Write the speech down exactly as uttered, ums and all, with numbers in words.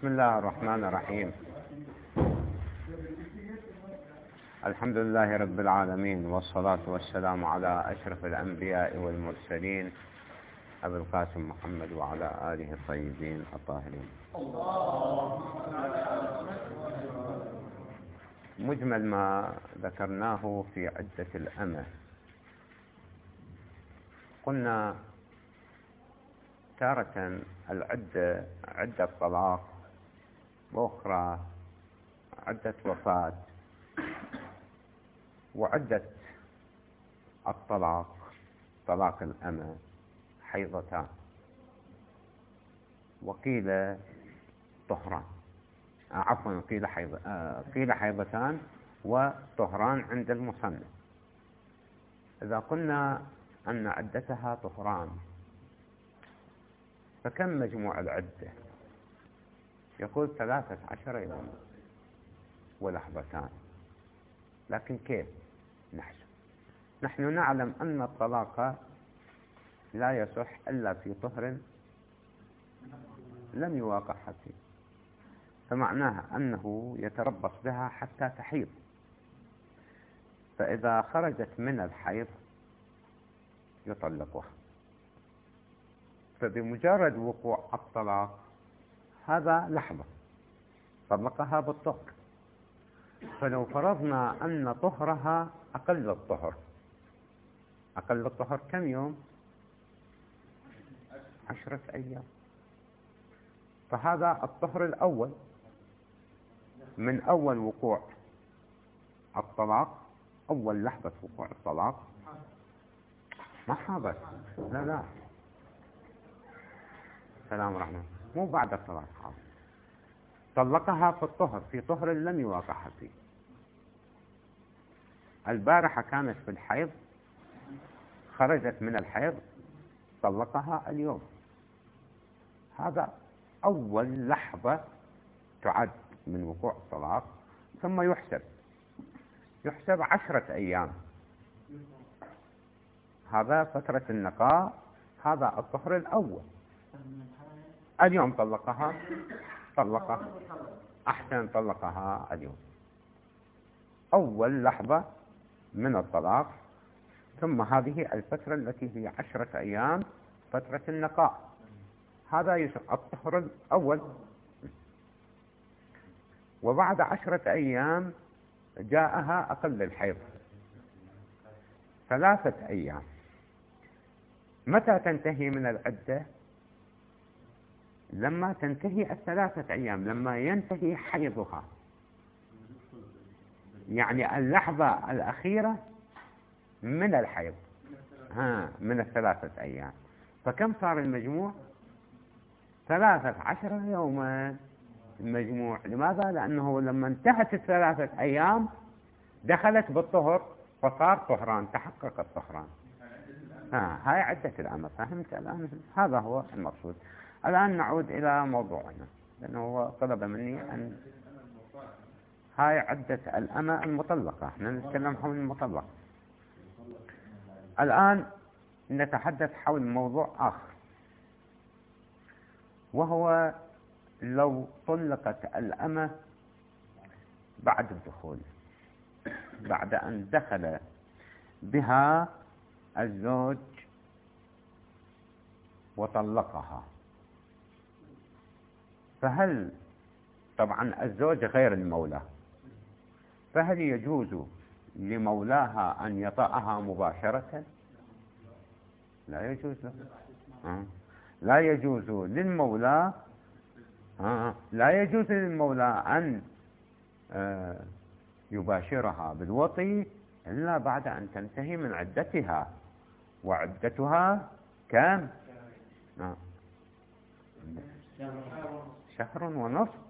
بسم الله الرحمن الرحيم. الحمد لله رب العالمين، والصلاة والسلام على أشرف الأنبياء والمرسلين أبي القاسم محمد وعلى آله الطيبين الطاهرين. مجمل ما ذكرناه في عدة الأمة، قلنا تارة العدة عدة طلاق، وأخرى عدة وفاة، وعدة الطلاق طلاق الأمة حيضتان، وقيل طهران، عفوا قيل حيض قيل حيضتان وطهران عند المصنف. إذا قلنا أن عدتها طهران فكم مجموع العدة؟ يقول ثلاثة عشر يوما ولحظتان. لكن كيف نحسب؟ نحن نعلم أن الطلاق لا يصح إلا في طهر لم يواقع فيه، فمعناها أنه يتربص بها حتى تحيض، فإذا خرجت من الحيض يطلقها. فبمجرد وقوع الطلاق هذا لحظة طلقها بالطهر. فلو فرضنا أن طهرها أقل الطهر، أقل الطهر كم يوم؟ عشرة أيام. فهذا الطهر الأول من أول وقوع الطلاق، أول لحظة وقوع الطلاق. ما حاضر، لا لا سلام رحمة، مو بعد الطلاق، حاضر. طلقها في الطهر، في طهر لم يواقعها فيه. البارحة كانت في الحيض، خرجت من الحيض، طلقها اليوم. هذا أول لحظة تعد من وقوع الطلاق. ثم يحسب يحسب عشرة أيام، هذا فترة النقاء، هذا الطهر الأول. اليوم طلقها طلقها أحسن طلقها اليوم، أول لحظة من الطلاق. ثم هذه الفترة التي هي عشرة أيام فترة النقاء، هذا يسمى الطهر الأول. وبعد عشرة أيام جاءها أقل الحيض ثلاثة أيام. متى تنتهي من العدة؟ لما تنتهي الثلاثة أيام، لما ينتهي حيضها، يعني اللحظة الأخيرة من الحيض، ها من الثلاثة أيام. فكم صار المجموع؟ ثلاثة عشر يوما المجموع. لماذا؟ لأنه لما انتهت الثلاثة أيام دخلت بالطهر، فصار طهران، تحقق الطهران. ها هاي عدة الأمة. فهمت الآن؟ هذا هو المقصود. الآن نعود إلى موضوعنا، لأنه هو طلب مني أن هاي عدة الأمة المطلقة، احنا نتكلم حول المطلقة. الآن نتحدث حول موضوع آخر، وهو لو طلقت الأمة بعد الدخول، بعد أن دخل بها الزوج وطلقها، فهل طبعا الزوج غير المولى، فهل يجوز لمولاها أن يطأها مباشرة؟ لا يجوز له. آه. لا يجوز للمولى آه. لا يجوز للمولى أن آه يباشرها بالوطي إلا بعد أن تنتهي من عدتها. وعدتها كم؟ آه. شهر ونصف.